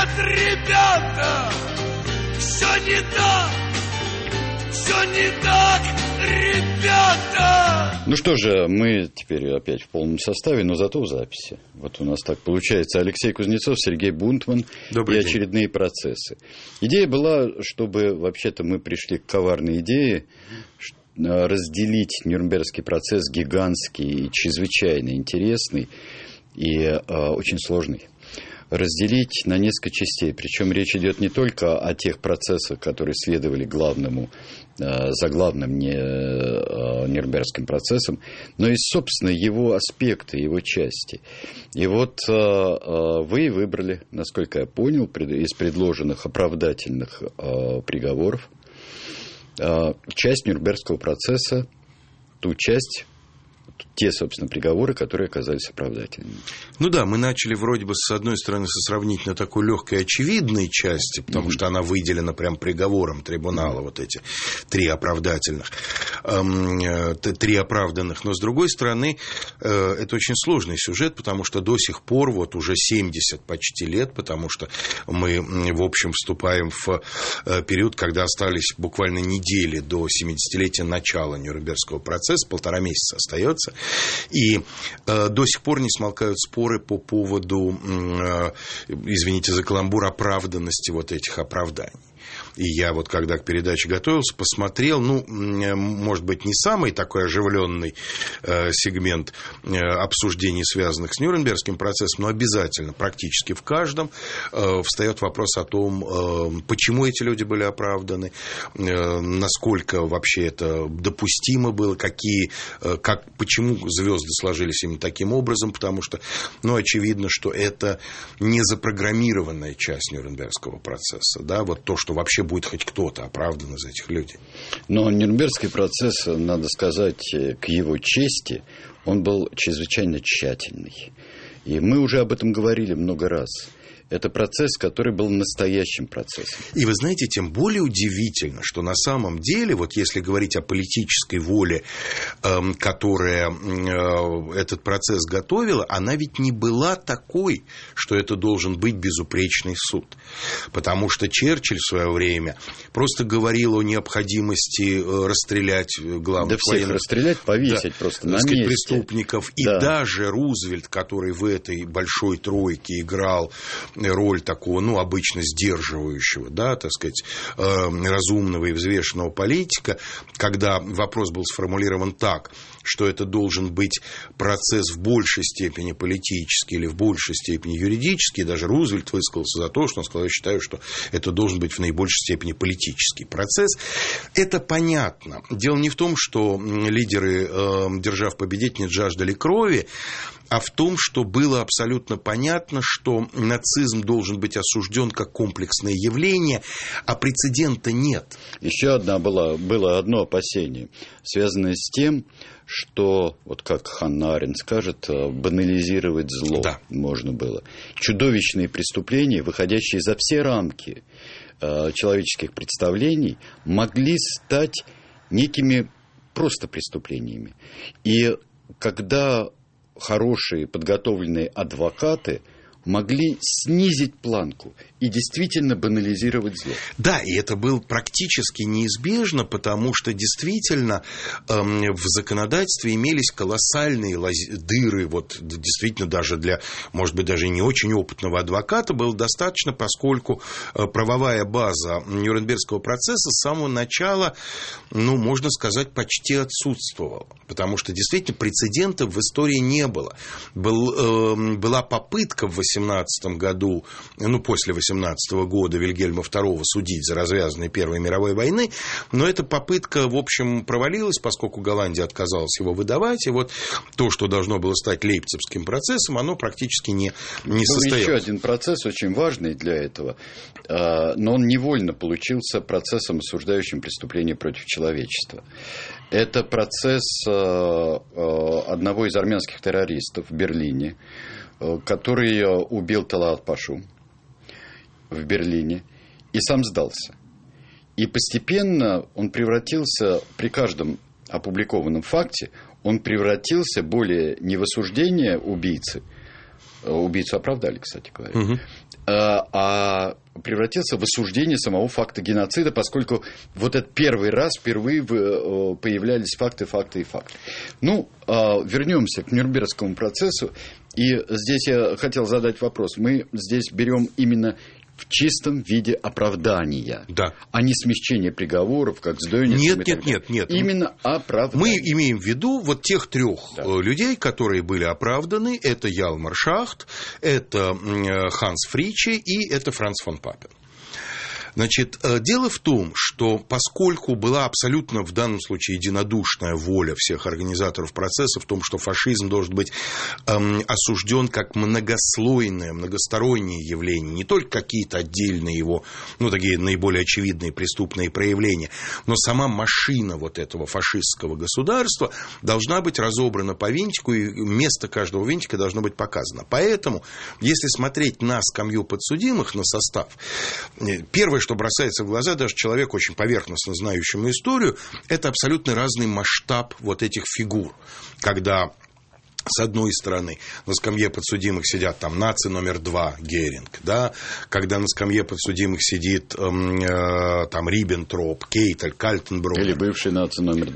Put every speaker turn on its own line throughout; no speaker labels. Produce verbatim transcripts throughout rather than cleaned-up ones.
Нет, ребята, все не так, все не так, ребята.
Ну что же, мы теперь опять в полном составе, но зато в записи. Вот у нас так получается. Алексей Кузнецов, Сергей Бунтман. Добрый и день. Очередные процессы. Идея была, чтобы вообще-то мы пришли к коварной идее разделить Нюрнбергский процесс, гигантский и чрезвычайно интересный и э, очень сложный, разделить на несколько частей. Причем речь идет не только о тех процессах, которые следовали главному, э, заглавным не, э, Нюрнбергским процессам, но и, собственно, его аспекты, его части. И вот э, э, вы выбрали, насколько я понял, пред, из предложенных оправдательных э, приговоров э, часть Нюрнбергского процесса, ту часть, те, собственно, приговоры, которые оказались оправдательными.
Ну да, мы начали вроде бы, с одной стороны, со сравнительно такой легкой очевидной части, потому mm-hmm. что она выделена прям приговором трибунала, mm-hmm. вот эти три оправдательных, эм, э, три оправданных. Но, с другой стороны, э, это очень сложный сюжет, потому что до сих пор, вот уже семьдесят почти лет, потому что мы, в общем, вступаем в э, период, когда остались буквально недели до семидесятилетия начала Нюрнбергского процесса, полтора месяца остается. И э, до сих пор не смолкают споры по поводу, э, извините за каламбур, оправданности вот этих оправданий. И я вот, когда к передаче готовился, посмотрел, ну, может быть, не самый такой оживленный э, сегмент э, обсуждений, связанных с Нюрнбергским процессом, но обязательно, практически в каждом, э, встает вопрос о том, э, почему эти люди были оправданы, э, насколько вообще это допустимо было, какие, э, как, почему звезды сложились именно таким образом, потому что, ну, очевидно, что это не запрограммированная часть Нюрнбергского процесса, да, вот то, что вообще будет хоть кто-то оправдан из этих людей.
Но Нюрнбергский процесс, надо сказать, к его чести, он был чрезвычайно тщательный. И мы уже об этом говорили много раз. Это процесс, который был настоящим процессом.
И вы знаете, тем более удивительно, что на самом деле, вот если говорить о политической воле, э, которая э, этот процесс готовила, она ведь не была такой, что это должен быть безупречный суд. Потому что Черчилль в свое время просто говорил о необходимости расстрелять главных
да всех
военных...
расстрелять, повесить да, просто на
сказать,
месте.
Преступников. И
да.
даже Рузвельт, который в этой большой тройке играл роль такого, ну, обычно сдерживающего, да, так сказать, э, разумного и взвешенного политика, когда вопрос был сформулирован так, что это должен быть процесс в большей степени политический или в большей степени юридический, даже Рузвельт высказался за то, что он сказал, я считаю, что это должен быть в наибольшей степени политический процесс. Это понятно. Дело не в том, что лидеры э, держав победительниц жаждали крови, а в том, что было абсолютно понятно, что нацизм должен быть осужден как комплексное явление, а прецедента нет.
Еще одна была, было одно опасение, связанное с тем, что, вот как Ханна Аренд скажет, банализировать зло да. можно было. Чудовищные преступления, выходящие за все рамки э, человеческих представлений, могли стать некими просто преступлениями. И когда хорошие подготовленные адвокаты могли снизить планку и действительно банализировать зло.
Да, и это было практически неизбежно, потому что действительно эм, в законодательстве имелись колоссальные лаз... дыры, вот действительно даже для, может быть, даже не очень опытного адвоката было достаточно, поскольку э, правовая база Нюрнбергского процесса с самого начала, ну, можно сказать, почти отсутствовала, потому что действительно прецедентов в истории не было. Был, э, была попытка в восемнадцатом году, ну, после восемнадцатого года Вильгельма второго судить за развязанной Первой мировой войны, но эта попытка, в общем, провалилась, поскольку Голландия отказалась его выдавать, и вот то, что должно было стать Лейпцигским процессом, оно практически не, не состоялось.
Был еще один процесс, очень важный для этого, но он невольно получился процессом, осуждающим преступление против человечества. Это процесс одного из армянских террористов в Берлине, который убил Талаат Пашу в Берлине и сам сдался. И постепенно он превратился, при каждом опубликованном факте, он превратился более не в осуждение убийцы, убийцу оправдали, кстати говоря, угу. а, превратился в осуждение самого факта геноцида, поскольку вот этот первый раз впервые появлялись факты, факты и факты. Ну, вернемся к Нюрнбергскому процессу. И здесь я хотел задать вопрос. Мы здесь берем именно в чистом виде оправдания,
да.
а не смягчение приговоров, как с Дёнисом.
Нет, нет, нет, нет.
Именно оправдание.
Мы имеем в виду вот тех трех да. людей, которые были оправданы. Это Ялмар Шахт, это Ханс Фриче и это Франц фон Папен. Значит, дело в том, что поскольку была абсолютно в данном случае единодушная воля всех организаторов процесса в том, что фашизм должен быть эм, осужден как многослойное, многостороннее явление, не только какие-то отдельные его, ну, такие наиболее очевидные преступные проявления, но сама машина вот этого фашистского государства должна быть разобрана по винтику, и место каждого винтика должно быть показано. Поэтому, если смотреть на скамью подсудимых, на состав, первое, что бросается в глаза даже человеку, очень поверхностно знающему историю, это абсолютно разный масштаб вот этих фигур. Когда с одной стороны на скамье подсудимых сидят там наци номер два Геринг, да, когда на скамье подсудимых сидит э, э, там Риббентроп, Кейтель, Кальтенбруннер.
Или бывший наци номер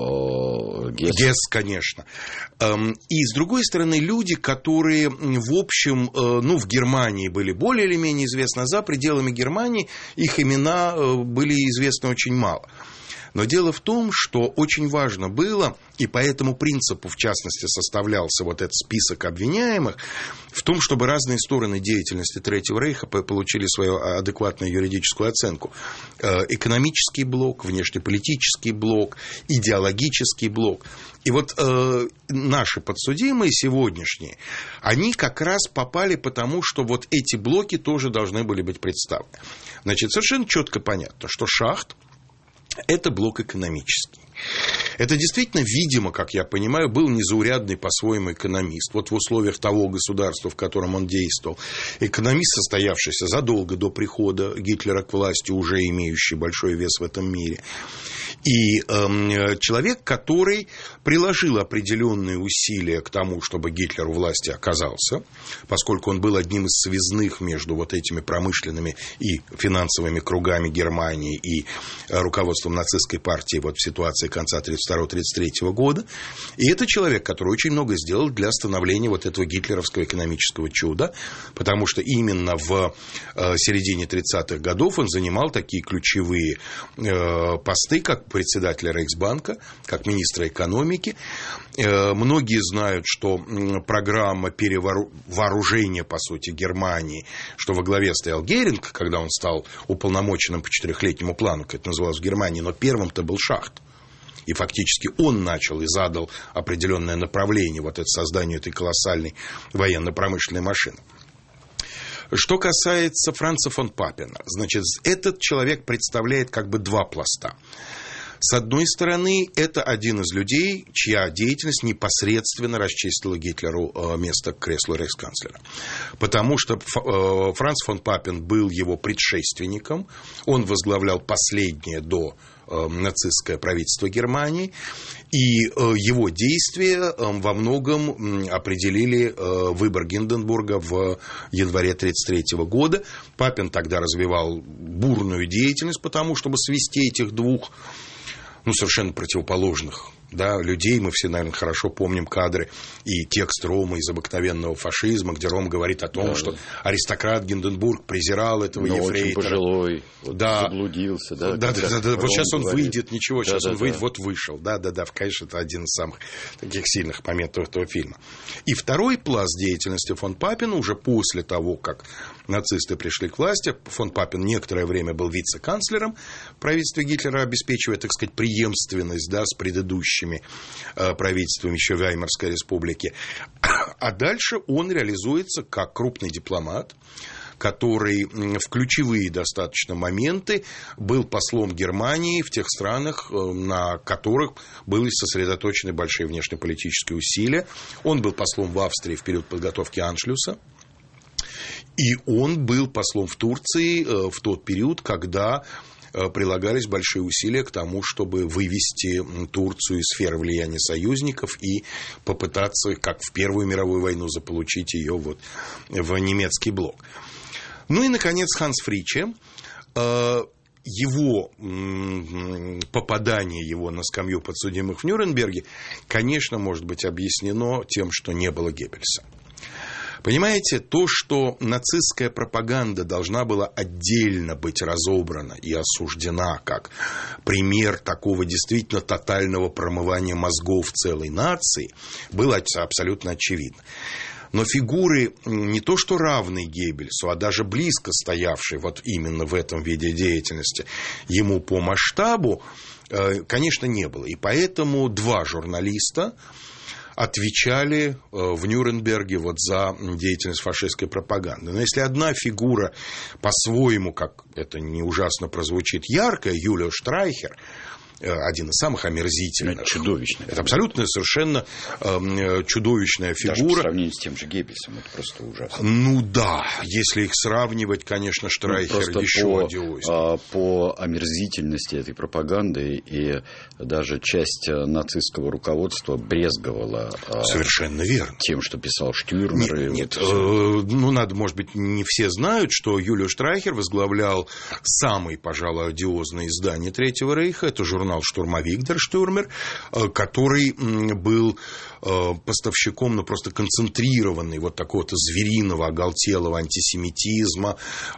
два э, Гесс.
Гесс, конечно. Эм, и с другой стороны люди, которые в общем, э, ну, в Германии были более или менее известны, а за пределами Германии их имена э, были известны очень мало. Но дело в том, что очень важно было, и по этому принципу, в частности, составлялся вот этот список обвиняемых, в том, чтобы разные стороны деятельности Третьего Рейха получили свою адекватную юридическую оценку. Экономический блок, внешнеполитический блок, идеологический блок. И вот э, наши подсудимые сегодняшние, они как раз попали потому, что вот эти блоки тоже должны были быть представлены. Значит, совершенно четко понятно, что Шахт – это блок экономический. Это действительно, видимо, как я понимаю, был незаурядный по-своему экономист. Вот в условиях того государства, в котором он действовал. Экономист, состоявшийся задолго до прихода Гитлера к власти, уже имеющий большой вес в этом мире. И э, человек, который приложил определенные усилия к тому, чтобы Гитлер у власти оказался, поскольку он был одним из связных между вот этими промышленными и финансовыми кругами Германии и руководством нацистской партии вот в ситуации конца тридцать второго — тридцать третьего года. И это человек, который очень много сделал для становления вот этого гитлеровского экономического чуда, потому что именно в э, середине тридцатых годов он занимал такие ключевые э, посты, как председателя Рейхсбанка, как министра экономики. Э, многие знают, что программа перевооружения, по сути, Германии, что во главе стоял Геринг, когда он стал уполномоченным по четырехлетнему плану, как это называлось в Германии, но первым-то был Шахт. И фактически он начал и задал определенное направление вот это созданию этой колоссальной военно-промышленной машины. Что касается Франца фон Папена, значит, этот человек представляет как бы два пласта. С одной стороны, это один из людей, чья деятельность непосредственно расчистила Гитлеру место к креслу рейхсканцлера. Потому что Франц фон Папен был его предшественником, он возглавлял последнее до нацистское правительство Германии, и его действия во многом определили выбор Гинденбурга в январе тридцать третьего года. Папен тогда развивал бурную деятельность, потому чтобы свести этих двух, ну, совершенно противоположных, да, людей. Мы все, наверное, хорошо помним кадры и текст Рома из «Обыкновенного фашизма», где Ром говорит о том, да, что аристократ Гинденбург презирал этого но ефрейтора.
Очень пожилой, вот
да.
заблудился. Да,
да, да, да, да. Вот сейчас он говорит. Выйдет, ничего, сейчас да, он да, выйдет, да. Вот вышел. Да, да, да, конечно, это один из самых таких сильных моментов этого фильма. И второй пласт деятельности фон Папена уже после того, как нацисты пришли к власти, фон Папен некоторое время был вице-канцлером в правительстве Гитлера, обеспечивая, так сказать, преемственность, да, с предыдущими правительством еще Веймарской республики. А дальше он реализуется как крупный дипломат, который в ключевые достаточно моменты был послом Германии в тех странах, на которых были сосредоточены большие внешнеполитические усилия. Он был послом в Австрии в период подготовки Аншлюса. И он был послом в Турции в тот период, когда прилагались большие усилия к тому, чтобы вывести Турцию из сферы влияния союзников и попытаться, как в Первую мировую войну, заполучить ее вот в немецкий блок. Ну и, наконец, Ханс Фриче. Его попадание его на скамью подсудимых в Нюрнберге, конечно, может быть объяснено тем, что не было Геббельса. Понимаете, то, что нацистская пропаганда должна была отдельно быть разобрана и осуждена как пример такого действительно тотального промывания мозгов целой нации, было абсолютно очевидно. Но фигуры не то что равные Геббельсу, а даже близко стоявшие вот именно в этом виде деятельности ему по масштабу, конечно, не было. И поэтому два журналиста отвечали в Нюрнберге вот за деятельность фашистской пропаганды. Но если одна фигура по-своему, как это не ужасно прозвучит, яркая, Юлио Штрайхер, один из самых омерзительных.
Это чудовищно.
Это абсолютно совершенно э, чудовищная фигура.
Даже по сравнению с тем же Геббельсом, это просто ужасно.
Ну да, если их сравнивать, конечно, Штрайхер ну, еще по, одиознее.
По омерзительности этой пропаганды и даже часть нацистского руководства брезговала
совершенно верно.
Тем, что писал Штюрмер.
Нет, нет вот э, ну надо, может быть, не все знают, что Юлио Штрайхер возглавлял самое, пожалуй, одиозное издание Третьего Рейха. Это журнал «Штурмовик дер Штюрмер», который был поставщиком, ну, просто концентрированный вот такого-то звериного, оголтелого антисемитизма,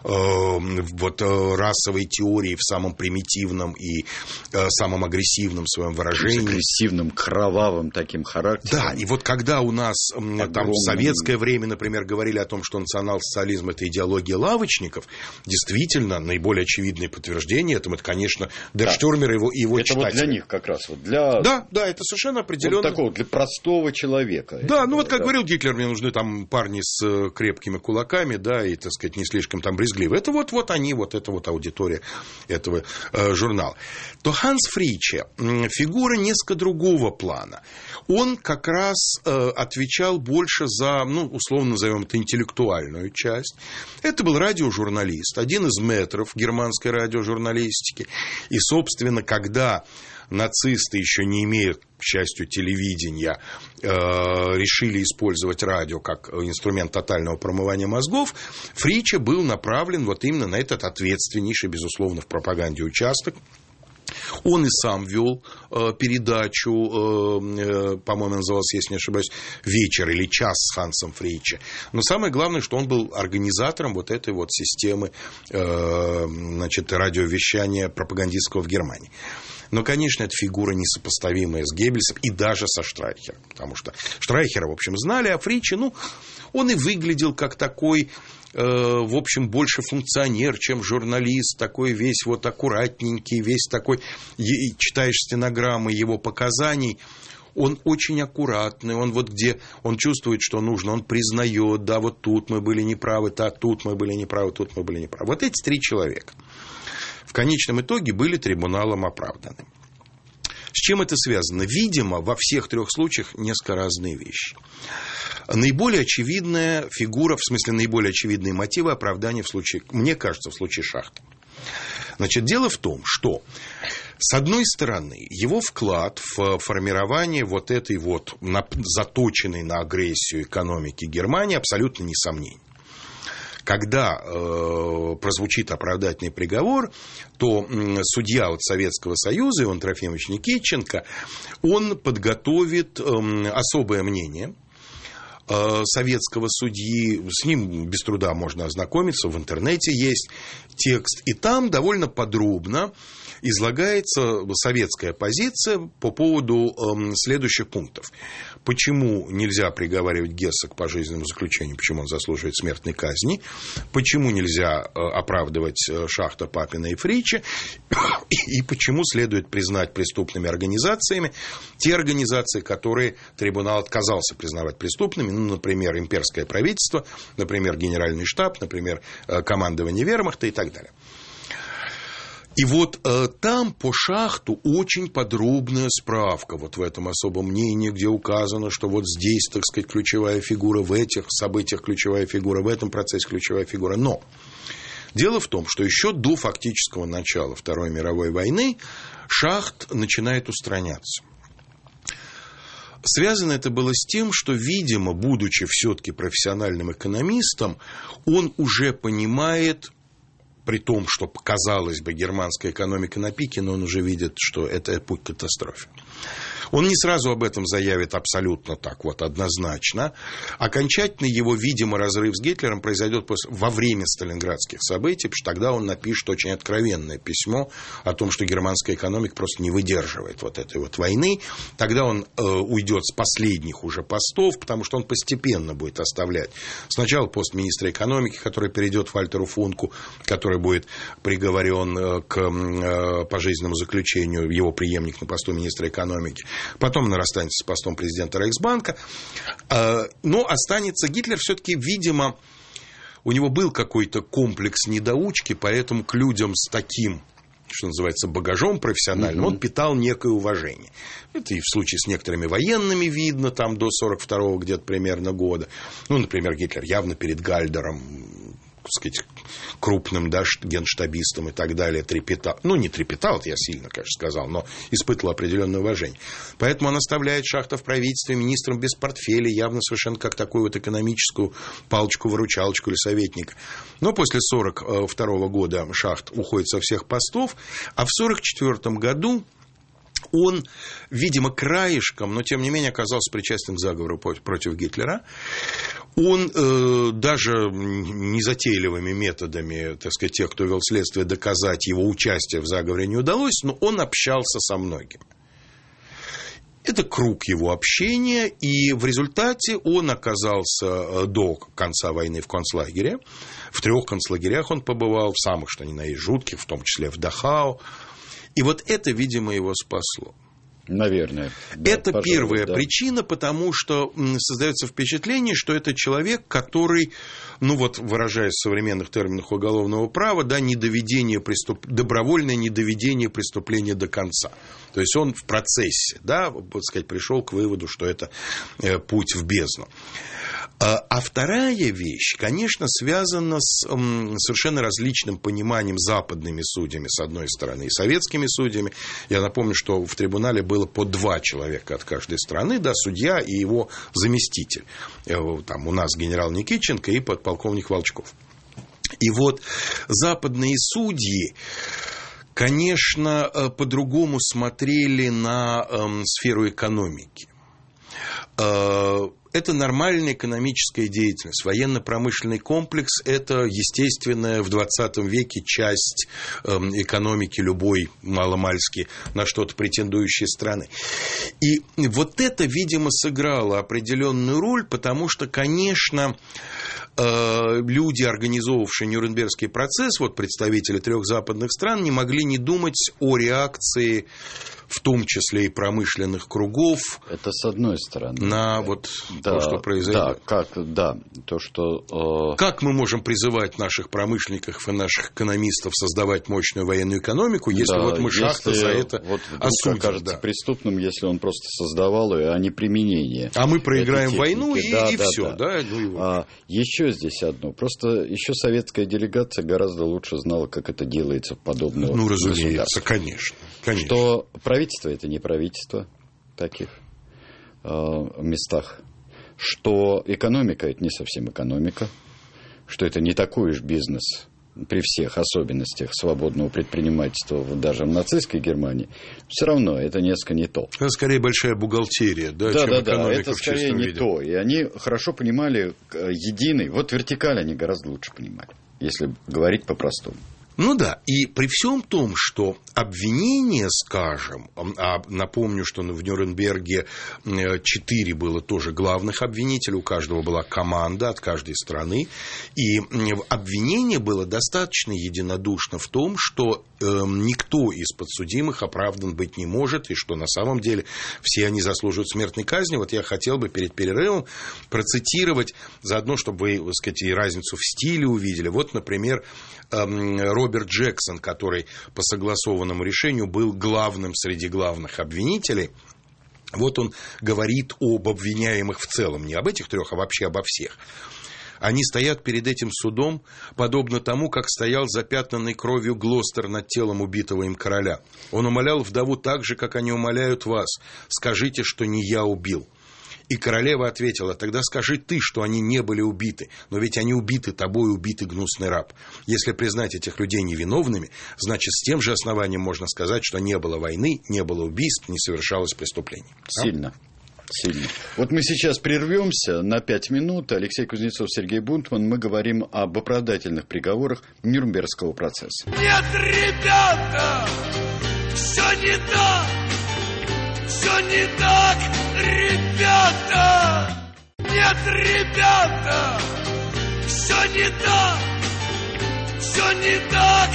вот расовой теории в самом примитивном и самом агрессивном своем выражении.
С агрессивным, кровавым таким характером.
Да, и вот когда у нас огромным... там в советское время, например, говорили о том, что национал-социализм – это идеология лавочников, действительно, наиболее очевидное подтверждение этому, это, конечно, дер Штюрмер и его, его
это
читатели.
Вот для них как раз. Вот для...
Да, да, это совершенно определенно.
Вот такого, для простого человека.
Да,
это,
ну вот как
да.
говорил Гитлер, мне нужны там парни с крепкими кулаками, да, и, так сказать, не слишком там брезгливые. Это вот, вот они, вот это вот аудитория этого э, журнала. То Ханс Фриче фигура несколько другого плана. Он как раз э, отвечал больше за, ну, условно назовем это, интеллектуальную часть. Это был радиожурналист, один из мэтров германской радиожурналистики. И, собственно, когда нацисты, еще не имея, к счастью, телевидения, э, решили использовать радио как инструмент тотального промывания мозгов, Фриче был направлен вот именно на этот ответственнейший, безусловно, в пропаганде участок. Он и сам вел э, передачу, э, э, по-моему, называлась, если не ошибаюсь, «Вечер» или «Час» с Хансом Фриче. Но самое главное, что он был организатором вот этой вот системы э, значит, радиовещания пропагандистского в Германии. Но, конечно, это фигура несопоставимая с Геббельсом и даже со Штрайхером. Потому что Штрайхера, в общем, знали, а Фриче, ну, он и выглядел как такой, э, в общем, больше функционер, чем журналист. Такой весь вот аккуратненький, весь такой, и читаешь стенограммы его показаний. Он очень аккуратный, он вот где он чувствует, что нужно, он признает, да, вот тут мы были неправы, да, тут мы были неправы, тут мы были неправы. Вот эти три человека в конечном итоге были трибуналом оправданы. С чем это связано? Видимо, во всех трех случаях несколько разные вещи. Наиболее очевидная фигура, в смысле наиболее очевидные мотивы оправдания в случае, мне кажется, в случае Шахта. Значит, дело в том, что, с одной стороны, его вклад в формирование вот этой вот заточенной на агрессию экономики Германии абсолютно несомненен. Когда э, прозвучит оправдательный приговор, то э, судья от Советского Союза, Иван Трофимович Никитченко, он подготовит э, особое мнение э, советского судьи. С ним без труда можно ознакомиться, в интернете есть текст. И там довольно подробно излагается советская позиция по поводу э, следующих пунктов. Почему нельзя приговаривать Гесса к пожизненному заключению, почему он заслуживает смертной казни, почему нельзя оправдывать Шахта, Папина и Фриче, и почему следует признать преступными организациями те организации, которые трибунал отказался признавать преступными, ну, например, имперское правительство, например, генеральный штаб, например, командование вермахта и так далее. И вот э, там по Шахту очень подробная справка вот в этом особом мнении, где указано, что вот здесь, так сказать, ключевая фигура, в этих событиях ключевая фигура, в этом процессе ключевая фигура. Но дело в том, что еще до фактического начала Второй мировой войны Шахт начинает устраняться. Связано это было с тем, что, видимо, будучи все-таки профессиональным экономистом, он уже понимает, при том, что, казалось бы, германская экономика на пике, но он уже видит, что это путь к катастрофе. Он не сразу об этом заявит абсолютно так вот однозначно. Окончательный его, видимо, разрыв с Гитлером произойдет после, во время сталинградских событий, потому что тогда он напишет очень откровенное письмо о том, что германская экономика просто не выдерживает вот этой вот войны. Тогда он э, уйдет с последних уже постов, потому что он постепенно будет оставлять сначала пост министра экономики, который перейдет Вальтеру Функу, который будет приговорен к э, пожизненному заключению, его преемник на посту министра экономики. Потом он расстанется с постом президента Рейхсбанка. Но останется Гитлер все-таки, видимо, у него был какой-то комплекс недоучки, поэтому к людям с таким, что называется, багажом профессиональным, mm-hmm. он питал некое уважение. Это и в случае с некоторыми военными видно, там до сорок второго где-то примерно года. Ну, например, Гитлер явно перед Гальдером, так сказать, крупным, да, генштабистом и так далее, трепетал. Ну, не трепетал, это я сильно, конечно, сказал, но испытывал определенное уважение. Поэтому он оставляет Шахта в правительстве министром без портфеля, явно совершенно как такую вот экономическую палочку-выручалочку или советника. Но после сорок второго года Шахт уходит со всех постов, а в сорок четвёртом году он, видимо, краешком, но тем не менее оказался причастен к заговору против Гитлера. Он э, даже незатейливыми методами, так сказать, тех, кто вел следствие, доказать его участие в заговоре не удалось, но он общался со многими. Это круг его общения, и в результате он оказался до конца войны в концлагере. В трех концлагерях он побывал, в самых, что ни на есть, жутких, в том числе в Дахау. И вот это, видимо, его спасло.
Наверное.
Да, это пожалуй, первая да. причина, потому что создается впечатление, что это человек, который, ну вот выражаясь в современных терминах уголовного права, да, недоведение преступ... добровольное недоведение преступления до конца. То есть он в процессе, да, так сказать, пришел к выводу, что это путь в бездну. А вторая вещь, конечно, связана с совершенно различным пониманием западными судьями, с одной стороны, и советскими судьями. Я напомню, что в трибунале было по два человека от каждой страны, да, судья и его заместитель. Там у нас генерал Никитченко и подполковник Волчков. И вот западные судьи, конечно, по-другому смотрели на сферу экономики. Это нормальная экономическая деятельность. Военно-промышленный комплекс – это естественная в двадцатом веке часть экономики любой маломальски на что-то претендующей страны. И вот это, видимо, сыграло определенную роль, потому что, конечно, люди, организовавшие Нюрнбергский процесс, вот представители трех западных стран, не могли не думать о реакции, в том числе и промышленных кругов.
Это с одной стороны.
На вот да, то, что произойдет.
Да, как, да, то, что...
Э... Как мы можем призывать наших промышленников и наших экономистов создавать мощную военную экономику, если да, вот мы Шахта за это
вот
осудим?
Окажется
да.
преступным, если он просто создавал ее, а не применение.
А мы проиграем войну и,
да,
и
да,
все.
Да.
Да, ну и вот.
а, еще здесь одно. Просто еще советская делегация гораздо лучше знала, как это делается в подобных
Ну, разумеется, конечно, конечно.
Что правительство – это не правительство в таких э, местах. Что экономика – это не совсем экономика. Что это не такой уж бизнес при всех особенностях свободного предпринимательства даже в нацистской Германии. Все равно это несколько не то.
Это скорее большая бухгалтерия, да,
да
чем
да,
экономика
да, это
в
скорее
чистом
не
виде.
то. И они хорошо понимали единый. Вот вертикаль они гораздо лучше понимали, если говорить по-простому.
Ну да, и при всем том, что обвинение, скажем, а напомню, что в Нюрнберге четыре было тоже главных обвинителей, у каждого была команда от каждой страны, и обвинение было достаточно единодушно в том, что э, никто из подсудимых оправдан быть не может, и что на самом деле все они заслуживают смертной казни. Вот я хотел бы перед перерывом процитировать, заодно, чтобы вы, так сказать, и разницу в стиле увидели. Вот, например, Роберт Джексон, который по согласованному решению был главным среди главных обвинителей. Вот он говорит об обвиняемых в целом, не об этих трех, а вообще обо всех. Они стоят перед этим судом, подобно тому, как стоял запятнанный кровью Глостер над телом убитого им короля. Он умолял вдову так же, как они умоляют вас. Скажите, что не я убил. И королева ответила: тогда скажи ты, что они не были убиты. Но ведь они убиты тобой, убитый гнусный раб. Если признать этих людей невиновными, значит, с тем же основанием можно сказать, что не было войны, не было убийств, не совершалось преступлений.
Сильно. Сильно. Вот мы сейчас прервемся на пять минут. Алексей Кузнецов, Сергей Бунтман. Мы говорим об оправдательных приговорах Нюрнбергского процесса.
Нет, ребята, все не так. Все не так, ребята! Нет, ребята! Все не так! Все не так,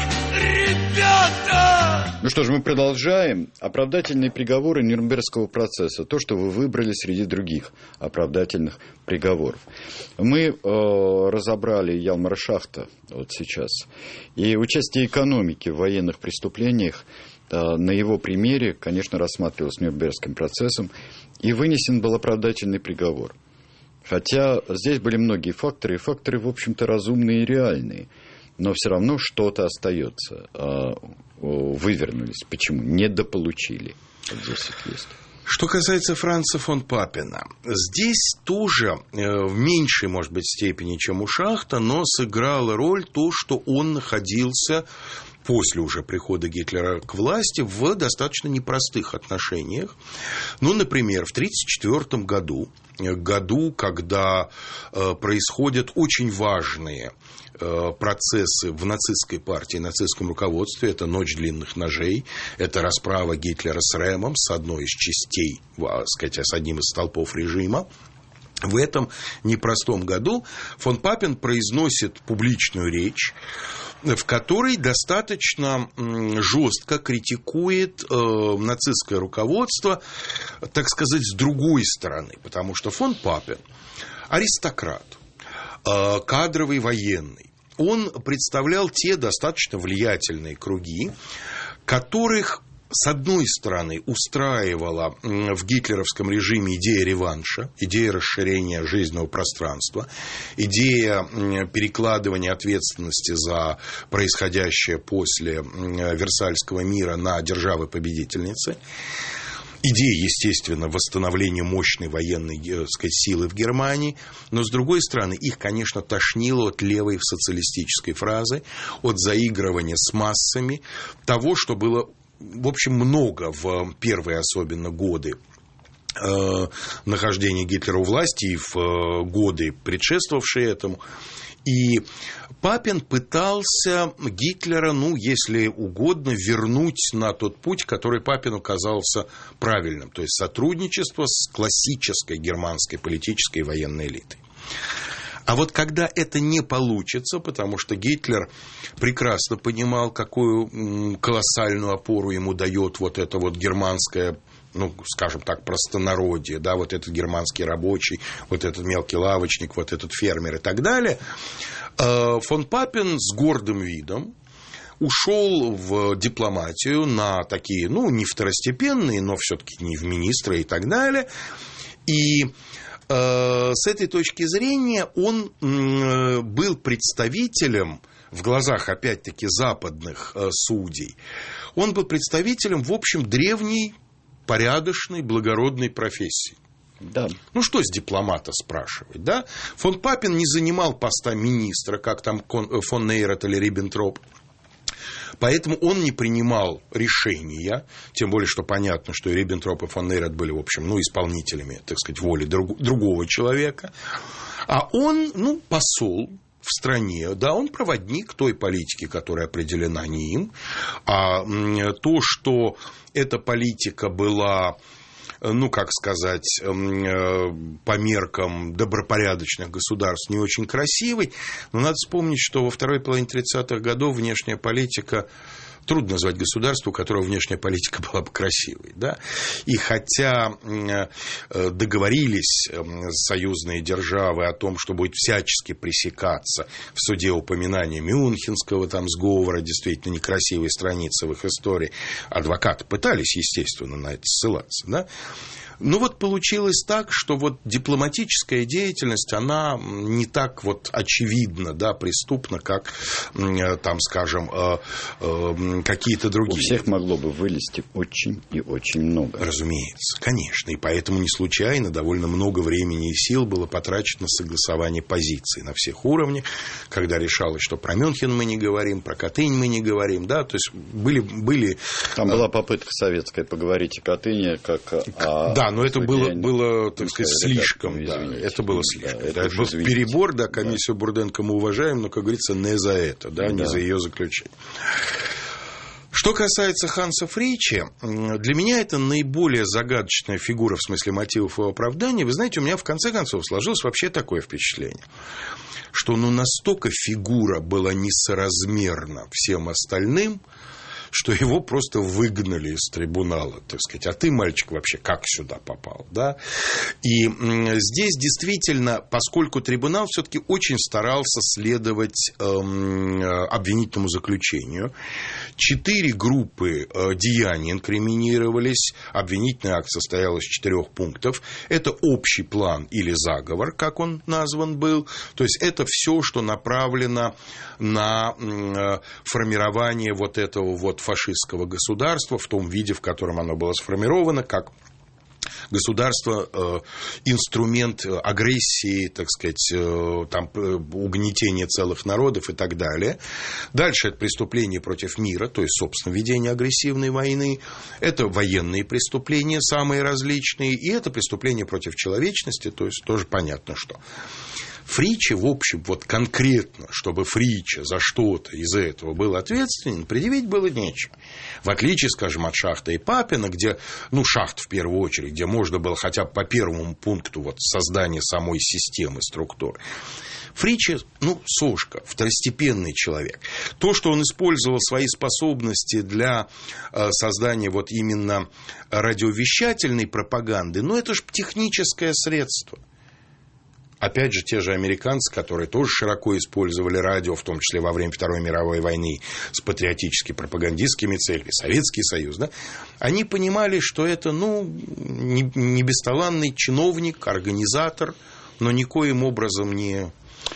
ребята!
Ну что ж, мы продолжаем. Оправдательные приговоры Нюрнбергского процесса. То, что вы выбрали среди других оправдательных приговоров. Мы э, разобрали Ялмара Шахта вот сейчас. И участие экономики в военных преступлениях на его примере, конечно, рассматривалось Нюрнбергским процессом, и вынесен был оправдательный приговор. Хотя здесь были многие факторы, и факторы, в общем-то, разумные и реальные, но все равно что-то остается. Вывернулись. Почему? Недополучили. Вот здесь это есть.
Что касается Франца фон Папена, здесь тоже в меньшей, может быть, степени, чем у Шахта, но сыграла роль то, что он находился после уже прихода Гитлера к власти в достаточно непростых отношениях. Ну, например, в тысяча девятьсот тридцать четвёртом году, году, когда э, происходят очень важные э, процессы в нацистской партии, нацистском руководстве, это ночь длинных ножей, это расправа Гитлера с Рэмом, с одной из частей, так сказать, с одним из столпов режима. В этом непростом году фон Папен произносит публичную речь, в которой достаточно жестко критикует э, нацистское руководство, так сказать, с другой стороны. Потому что фон Папен аристократ, э, кадровый военный. Он представлял те достаточно влиятельные круги, которых, с одной стороны, устраивала в гитлеровском режиме идея реванша, идея расширения жизненного пространства, идея перекладывания ответственности за происходящее после Версальского мира на державы-победительницы. Идея, естественно, восстановления мощной военной, так сказать, силы в Германии, но, с другой стороны, их, конечно, тошнило от левой социалистической фразы, от заигрывания с массами, того, что было, в общем, много в первые особенно годы э, нахождения Гитлера у власти и в э, годы, предшествовавшие этому. И Папен пытался Гитлера, ну, если угодно, вернуть на тот путь, который Папену казался правильным, то есть сотрудничество с классической германской политической и военной элитой. А вот когда это не получится, потому что Гитлер прекрасно понимал, какую колоссальную опору ему дает вот это вот германское, ну, скажем так, простонародье, да, вот этот германский рабочий, вот этот мелкий лавочник, вот этот фермер и так далее, фон Папен с гордым видом ушел в дипломатию на такие, ну, не второстепенные, но все-таки не в министры и так далее. И с этой точки зрения он был представителем, в глазах, опять-таки, западных судей, он был представителем, в общем, древней, порядочной, благородной профессии.
Да.
Ну, что с дипломата спрашивать, да? Фон Папен не занимал поста министра, как там фон Нейрат или Риббентроп. Поэтому он не принимал решения, тем более, что понятно, что и Риббентроп, и фон Нейрат были, в общем, ну, исполнителями, так сказать, воли друг, другого человека. А он, ну, посол в стране, да, он проводник той политики, которая определена не им. А то, что эта политика была, ну, как сказать, по меркам добропорядочных государств не очень красивой. Но надо вспомнить, что во второй половине тридцатых годов внешняя политика, трудно назвать государство, у которого внешняя политика была бы красивой, да? И хотя договорились союзные державы о том, что будет всячески пресекаться в суде упоминания Мюнхенского там сговора, действительно некрасивые страницы в их истории, адвокаты пытались, естественно, на это ссылаться, да? Ну, вот получилось так, что вот дипломатическая деятельность, она не так вот очевидно, да, преступна, как, там, скажем, какие-то другие.
У всех могло бы вылезти очень и очень много.
Разумеется, конечно. И поэтому не случайно довольно много времени и сил было потрачено на согласование позиций на всех уровнях, когда решалось, что про Мюнхен мы не говорим, про Катынь мы не говорим. Да? То есть были, были...
Там была попытка советская поговорить о Катыни как о...
Да, но это было, было, так сказать, слишком. Ребята, да, это было слишком. Да, это, это был перебор, да, комиссию да. Бурденко мы уважаем, но, как говорится, не за это, да, да. не за ее заключение. Что касается Ханса Фриче, для меня это наиболее загадочная фигура в смысле мотивов и оправдания. Вы знаете, у меня в конце концов сложилось вообще такое впечатление, что ну настолько фигура была несоразмерна всем остальным, что его просто выгнали из трибунала, так сказать. А ты, мальчик, вообще как сюда попал, да? И здесь действительно, поскольку трибунал все-таки очень старался следовать эм, обвинительному заключению, четыре группы э, деяний инкриминировались, обвинительный акт состоял из четырех пунктов. Это общий план или заговор, как он назван был. То есть это все, что направлено на э, формирование вот этого вот фашистского государства в том виде, в котором оно было сформировано, как государство, э, инструмент агрессии, так сказать, э, там, угнетения целых народов и так далее. Дальше это преступление против мира, то есть, собственно, ведение агрессивной войны. Это военные преступления самые различные. И это преступление против человечности, то есть, тоже понятно, что. Фриче, в общем, вот конкретно, чтобы Фриче за что-то из этого был ответственен, предъявить было нечего. В отличие, скажем, от Шахта и Папина, где, ну, Шахт в первую очередь, где можно было хотя бы по первому пункту вот, создания самой системы, структуры. Фриче, ну, сошка, второстепенный человек. То, что он использовал свои способности для э, создания вот именно радиовещательной пропаганды, ну, это же техническое средство. Опять же, те же американцы, которые тоже широко использовали радио, в том числе во время Второй мировой войны, с патриотически-пропагандистскими целями, Советский Союз, да, они понимали, что это, ну, не, не бесталанный чиновник, организатор, но никоим образом не...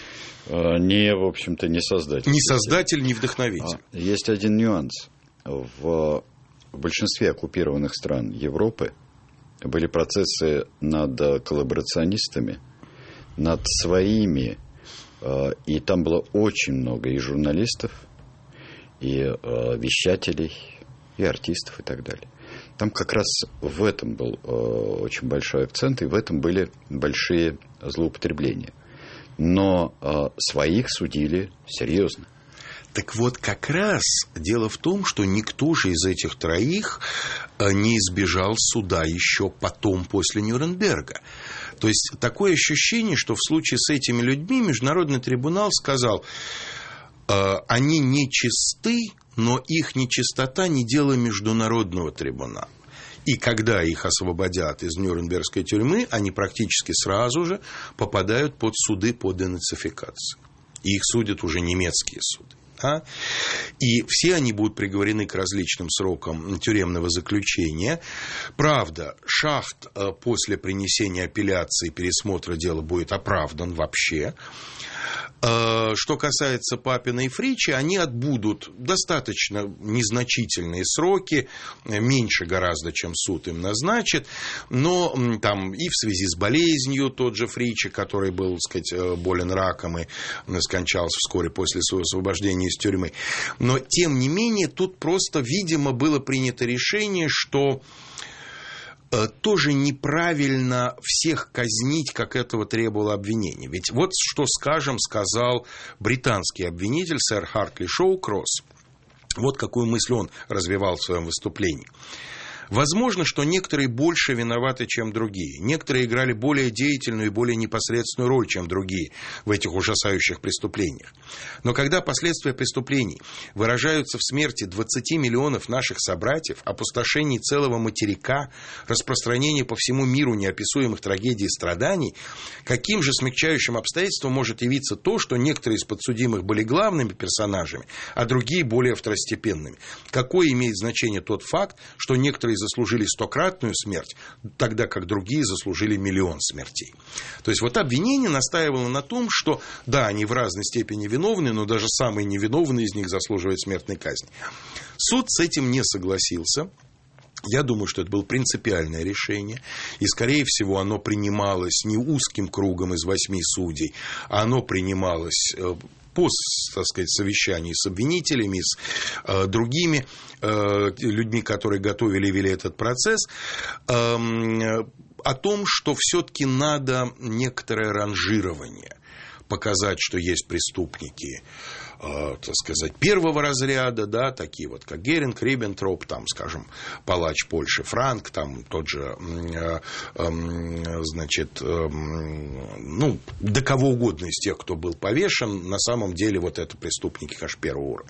Не, в общем-то, не создатель.
Не создатель, не вдохновитель.
Есть один нюанс. В большинстве оккупированных стран Европы были процессы над коллаборационистами, над своими, и там было очень много и журналистов, и вещателей, и артистов, и так далее. Там как раз в этом был очень большой акцент, и в этом были большие злоупотребления. Но своих судили серьезно.
Так вот, как раз дело в том, что никто же из этих троих не избежал суда еще потом, после Нюрнберга. То есть, такое ощущение, что в случае с этими людьми Международный трибунал сказал, э, они нечисты, но их нечистота не дело Международного трибунала. И когда их освободят из Нюрнбергской тюрьмы, они практически сразу же попадают под суды по денацификации. И их судят уже немецкие суды. Да? И все они будут приговорены к различным срокам тюремного заключения. Правда, Шахт после принесения апелляции, пересмотра дела будет оправдан вообще. Что касается Папина и Фриче, они отбудут достаточно незначительные сроки, меньше гораздо, чем суд им назначит, но там и в связи с болезнью тот же Фриче, который был, так сказать, болен раком и скончался вскоре после своего освобождения из тюрьмы. Но, тем не менее, тут просто, видимо, было принято решение, что тоже неправильно всех казнить, как этого требовало обвинение. Ведь вот что, скажем, сказал британский обвинитель сэр Хартли Шоукросс. Вот какую мысль он развивал в своем выступлении. Возможно, что некоторые больше виноваты, чем другие. Некоторые играли более деятельную и более непосредственную роль, чем другие в этих ужасающих преступлениях. Но когда последствия преступлений выражаются в смерти двадцати миллионов наших собратьев, опустошении целого материка, распространении по всему миру неописуемых трагедий и страданий, каким же смягчающим обстоятельством может явиться то, что некоторые из подсудимых были главными персонажами, а другие более второстепенными? Какое имеет значение тот факт, что некоторые из заслужили стократную смерть, тогда как другие заслужили миллион смертей. То есть вот обвинение настаивало на том, что да, они в разной степени виновны, но даже самый невиновный из них заслуживает смертной казни. Суд с этим не согласился. Я думаю, что это было принципиальное решение, и, скорее всего, оно принималось не узким кругом из восьми судей, а оно принималось по, так сказать, совещанию с обвинителями, с э, другими э, людьми, которые готовили и вели этот процесс, э, о том, что все-таки надо некоторое ранжирование, показать, что есть преступники, э, так сказать, первого разряда, да, такие вот, как Геринг, Риббентроп, там, скажем, палач Польши Франк, там, тот же, э, э, значит, э, ну, до кого угодно из тех, кто был повешен, на самом деле, вот это преступники, конечно, первого уровня.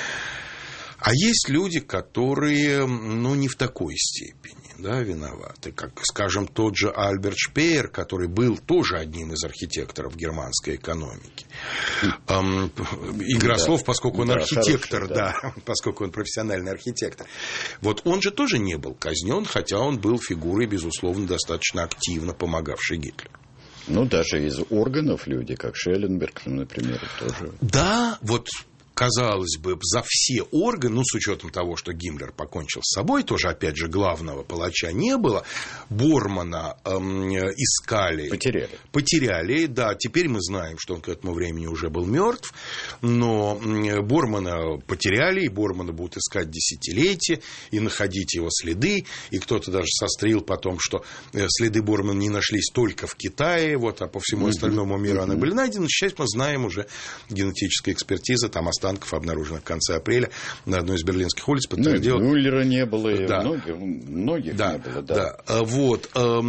А есть люди, которые, ну, не в такой степени, да, виноваты. Как, скажем, тот же Альберт Шпеер, который был тоже одним из архитекторов германской экономики. Эм, игра да. слов, поскольку он да, архитектор, хороший, да. да, поскольку он профессиональный архитектор. Вот он же тоже не был казнен, хотя он был фигурой, безусловно, достаточно активно помогавшей Гитлеру.
Ну, даже из органов люди, как Шелленберг, например, тоже.
Да, вот... Казалось бы, за все органы, ну, с учетом того, что Гиммлер покончил с собой, тоже, опять же, главного палача не было, Бормана эм, искали.
Потеряли.
Потеряли, да. Теперь мы знаем, что он к этому времени уже был мертв, но Бормана потеряли, и Бормана будут искать десятилетия, и находить его следы, и кто-то даже сострил потом, что следы Бормана не нашлись только в Китае, вот, а по всему mm-hmm. остальному миру mm-hmm. они были найдены. Сейчас мы знаем уже генетическая экспертиза, там осталось танков, обнаруженных в конце апреля на одной из берлинских улиц, подтвердила...
Ну, Мюллера не было, и да. многих, многих
да,
не было. Да.
Да. Вот.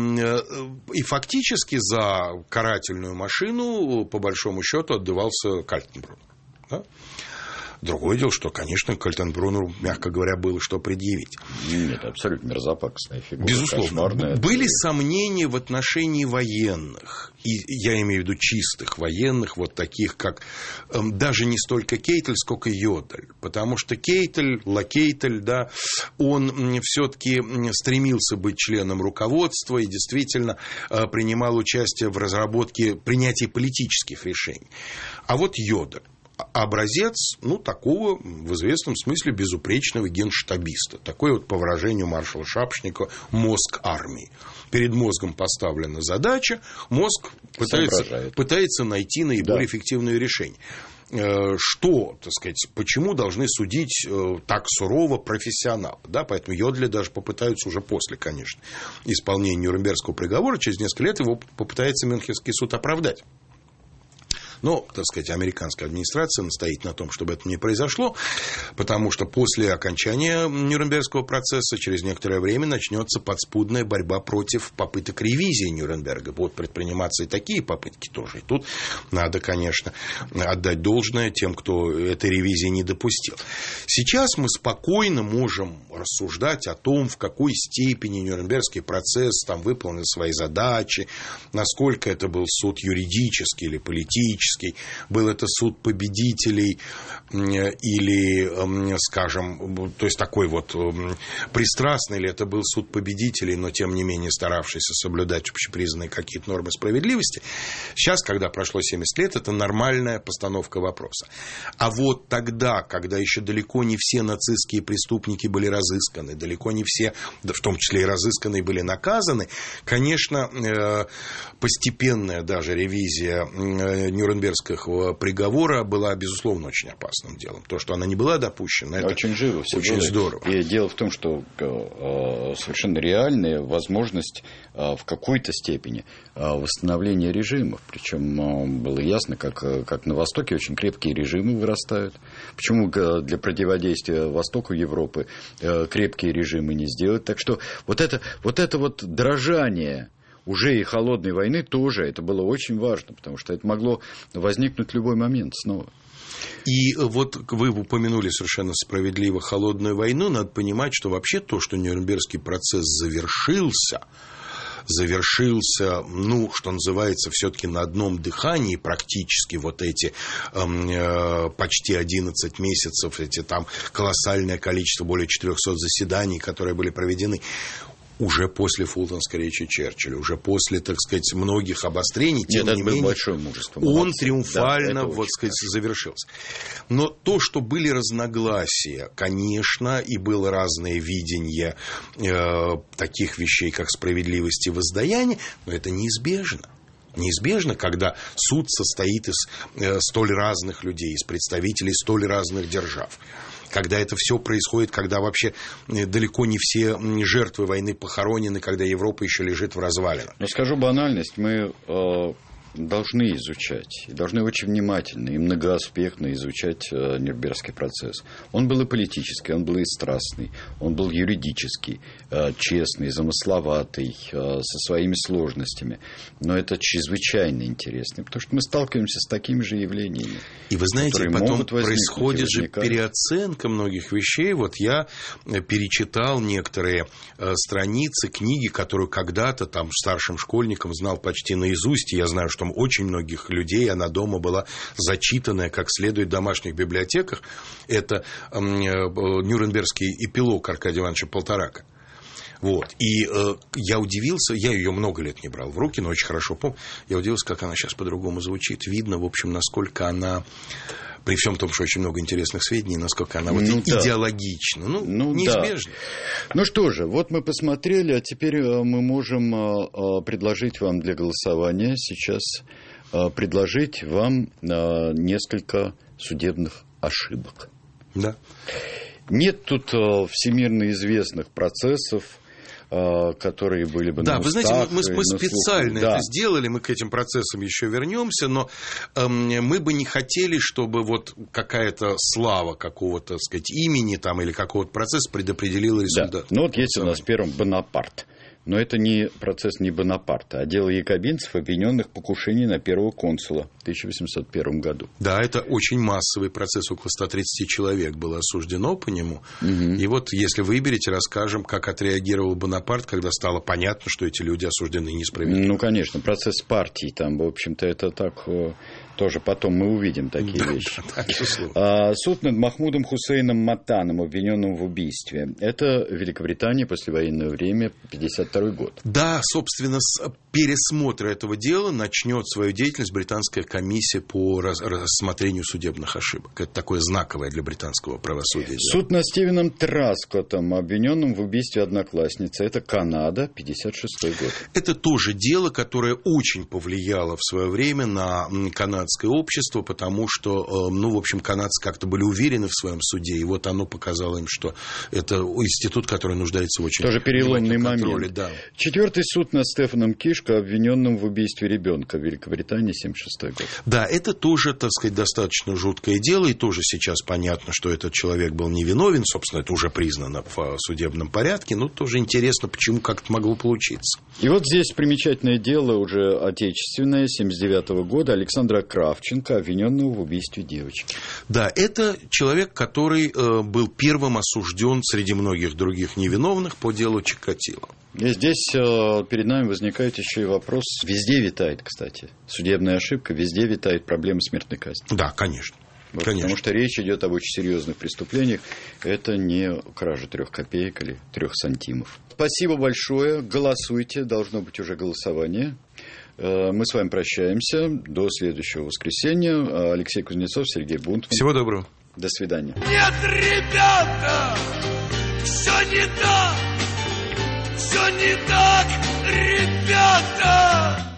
И фактически за карательную машину, по большому счету, отдавался Кальтенбруннер. Да? Другое дело, что, конечно, Кальтенбруннеру, мягко говоря, было что предъявить.
Нет, абсолютно мерзопакостная фигура.
Безусловно. Были сомнения в отношении военных. И я имею в виду чистых военных, вот таких, как э, даже не столько Кейтель, сколько Йодель. Потому что Кейтель, Лакейтель, да, он все-таки стремился быть членом руководства и действительно э, принимал участие в разработке, принятии политических решений. А вот Йодель. Образец, ну, такого, в известном смысле, безупречного генштабиста. Такой вот, по выражению маршала Шапошникова, мозг армии. Перед мозгом поставлена задача, мозг пытается, пытается найти наиболее да. эффективное решение. Что, так сказать, почему должны судить так сурово профессионалы? Да, поэтому Йодля даже попытаются уже после, конечно, исполнения Нюрнбергского приговора, через несколько лет его попытается Мюнхенский суд оправдать. Но, так сказать, американская администрация настоит на том, чтобы это не произошло, потому что после окончания Нюрнбергского процесса через некоторое время начнется подспудная борьба против попыток ревизии Нюрнберга. Будут предприниматься и такие попытки тоже. И тут надо, конечно, отдать должное тем, кто этой ревизии не допустил. Сейчас мы спокойно можем рассуждать о том, в какой степени Нюрнбергский процесс там выполнил свои задачи, насколько это был суд юридический или политический, был это суд победителей или, скажем, то есть такой вот пристрастный, или это был суд победителей, но тем не менее старавшийся соблюдать общепризнанные какие-то нормы справедливости. Сейчас, когда прошло семьдесят лет, это нормальная постановка вопроса. А вот тогда, когда еще далеко не все нацистские преступники были разысканы, далеко не все, да, в том числе и разысканные, были наказаны, конечно, постепенная даже ревизия Нюрнбергского приговора была, безусловно, очень опасным делом. То, что она не была допущена, это
очень живо,
очень было. Здорово.
И дело в том, что совершенно реальная возможность в какой-то степени восстановления режимов. Причем было ясно, как, как на Востоке очень крепкие режимы вырастают. Почему для противодействия Востоку Европы крепкие режимы не сделать? Так что вот это вот, это вот дрожание уже и холодной войны тоже, это было очень важно, потому что это могло возникнуть в любой момент снова.
И вот вы упомянули совершенно справедливо холодную войну. Надо понимать, что вообще то, что Нюрнбергский процесс завершился, завершился, ну, что называется, все-таки на одном дыхании практически вот эти э, почти одиннадцать месяцев, эти там колоссальное количество, более четырехсот заседаний, которые были проведены, уже после фултонской речи Черчилля, уже после, так сказать, многих обострений, тем
Нет,
не менее,
большое мужество,
он триумфально,
да,
вот сказать,
хорошо.
завершился. Но то, что были разногласия, конечно, и было разное видение э, таких вещей, как справедливость и воздаяние, но это неизбежно. Неизбежно, когда суд состоит из э, столь разных людей, из представителей столь разных держав. Когда это все происходит, когда вообще далеко не все жертвы войны похоронены, когда Европа еще лежит в развалинах.
Но скажу банальность, мы э, должны изучать, и должны очень внимательно и многоаспектно изучать э, Нюрнбергский процесс. Он был и политический, он был и страстный, он был юридический, э, честный, замысловатый, э, со своими сложностями. Но это чрезвычайно интересно, потому что мы сталкиваемся с такими же явлениями.
И вы знаете, потом происходит же переоценка многих вещей. Вот я перечитал некоторые э, страницы книги, которую когда-то там старшим школьником знал почти наизусть. И я знаю, что очень многих людей она дома была зачитанная как следует в домашних библиотеках. Это э, Нюрнбергский эпилог Аркадия Ивановича Полторака. Вот. И э, я удивился, я ее много лет не брал в руки, но очень хорошо помню. Я удивился, как она сейчас по-другому звучит. Видно, в общем, насколько она, при всем том, что очень много интересных сведений, насколько она вот ну, идеологична. Да. Ну, ну, неизбежно.
Да. Ну что же, вот мы посмотрели, а теперь мы можем предложить вам для голосования сейчас предложить вам несколько судебных ошибок.
Да.
Нет тут всемирно известных процессов, которые были бы
да,
на
вы
устах,
знаете, мы, мы специально
да.
это сделали, мы к этим процессам еще вернемся, но э, мы бы не хотели, чтобы вот какая-то слава какого-то, так сказать, имени там, или какого-то процесса предопределила результат.
Да. Ну вот есть у нас первым Бонапарт. Но это не процесс не Бонапарта, а дело якобинцев, обвиненных в покушении на первого консула в тысяча восемьсот первом году.
Да, это очень массовый процесс, около ста тридцати человек было осуждено по нему. Угу. И вот, если выберете, расскажем, как отреагировал Бонапарт, когда стало понятно, что эти люди осуждены несправедливо.
Ну, конечно, процесс партии там, в общем-то, это так... Тоже потом мы увидим такие
да,
вещи.
Да,
а, суд над Махмудом Хусейном Матаном, обвиненным в убийстве. Это Великобритания, послевоенное время, пятьдесят второй год.
Да, собственно, с пересмотра этого дела начнет свою деятельность британская комиссия по рассмотрению судебных ошибок. Это такое знаковое для британского правосудия.
Суд над Стивеном Траскоттом, обвиненным в убийстве одноклассницы. Это Канада, пятьдесят шестой год.
Это тоже дело, которое очень повлияло в свое время на канадское общество, потому что, ну, в общем, канадцы как-то были уверены в своем суде, и вот оно показало им, что это институт, который нуждается в очень...
Тоже переломный момент.
Да.
Четвертый суд над Стефаном Кишко, обвиненным в убийстве ребенка в Великобритании, семьдесят шестой год.
Да, это тоже, так сказать, достаточно жуткое дело, и тоже сейчас понятно, что этот человек был невиновен, собственно, это уже признано в судебном порядке, но тоже интересно, почему как-то могло получиться.
И вот здесь примечательное дело уже отечественное, семьдесят девятого года, Александра Кравченко, обвиненного в убийстве девочки.
Да, это человек, который э, был первым осужден среди многих других невиновных по делу Чикатило.
И здесь э, перед нами возникает еще и вопрос, везде витает, кстати, судебная ошибка, везде витает проблема смертной казни.
Да, конечно.
Вот,
конечно.
Потому что речь идет об очень серьезных преступлениях. Это не кража трех копеек или трех сантимов. Спасибо большое. Голосуйте. Должно быть уже голосование. Мы с вами прощаемся. До следующего воскресенья. Алексей Кузнецов, Сергей Бунтман.
Всего доброго.
До свидания.
Нет, ребята, все не так. Все не так, ребята.